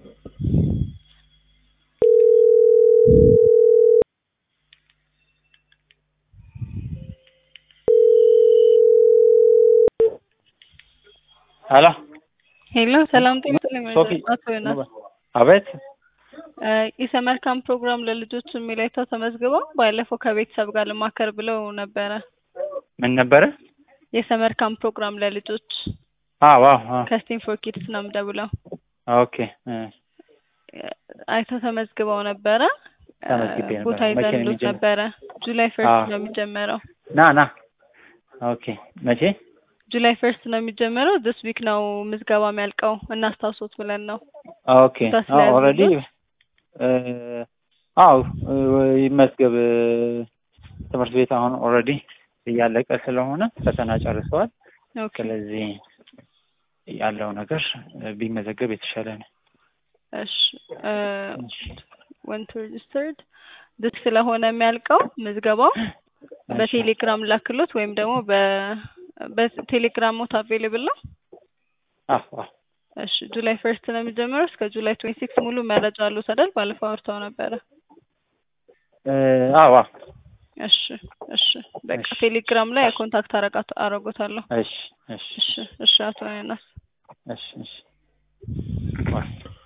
ሄሎ ሄሎ ሰላም ጤና ሶፊ ይስጥልኝ። አቤት የሰመር ካምፕ ፕሮግራም ለልጆች የሚላይታው ተመዝግበው ባለፈው ከቤተሰብ ጋር ልማከር ብለው ነበረ። ምን ነበረ? የሰመር ካምፕ ፕሮግራም ለልጆች አዎ ከስቲም ፎር ኪድስ ነው ደውለው። ኦኬ አይተው ተመዝግበው ነበረ። ተመዝግቤ ነበር። ቦታ ይዘንሉት ነበረ። ጁላይ 1 ነው የሚጀመረው። ና ኦኬ መቼ? ጁላይ 1 ነው የሚጀመረው። this week ነው ምዝገባ የሚያልቀው እናስታውሶት ብለን ነው። ኦኬ ኦልሬዲ ይመዝገብ ትምህርት ቤት አሁን ኦልሬዲ እያለቀ ስለሆነ ፈተና ጨርሰዋል። ስለዚህ ያለው ነገር ቢመዘገብ የተሻለ ነው። እሺ when registered this ስለሆነ የሚያልቀው ምዝገባው በቴሌግራም ላክሉት ወይም ደግሞ በቴሌግራም ሞት አቬሌብል ነው። እሺ ጁላይ 1 ነው የሚጀምረው እስከ ጁላይ 26 ሙሉ መረጃ አለው አይደል? ባለፈው አውርተው ነበረ። እሺ በቃ ቴሌግራም ላይ ኮንታክት አረጋታለሁ። እሺ አቶ ያናስ እሺ